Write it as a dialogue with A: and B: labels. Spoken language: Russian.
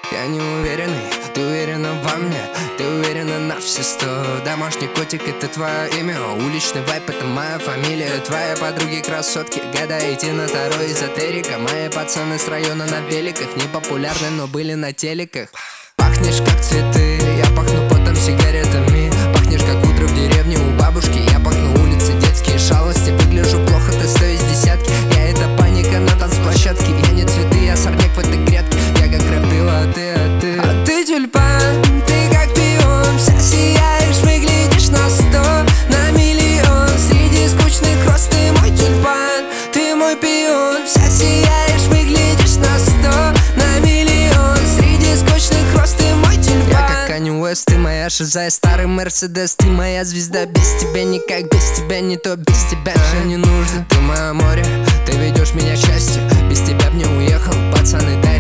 A: Я не уверенный, ты уверена во мне, ты уверена на все 100. Домашний котик — это твое имя, уличный вайп — это моя фамилия. Твои подруги красотки, гадаете на Таро эзотерика. Мои пацаны с района на великах, не популярны, но были на телеках. Пахнешь как цветы, я пахну потом, сигаретами. Пахнешь как утро в деревне у бабушки, я пахну улицы, детские шалости. Выгляжу плохо, ты 100 из десятки. Я — это паника на танцплощадке. Я не цветы, я сорняк в этой грядке. Я как крапива, а ты тюльпан, ты как пион. Вся сияешь, выглядишь на 100, на миллион. Среди скучных роз ты мой тюльпан, ты мой пион. Вся сияешь, выглядишь на 100, на миллион. Среди скучных роз ты мой тюльпан. Я как Канье Уэст, ты моя шиза, я старый Мерседес. Ты моя звезда, без тебя никак, без тебя не то, без тебя все не нужно. Ты мое море, ты ведешь меня к счастью. Без тебя б не уехал, пацаны, дай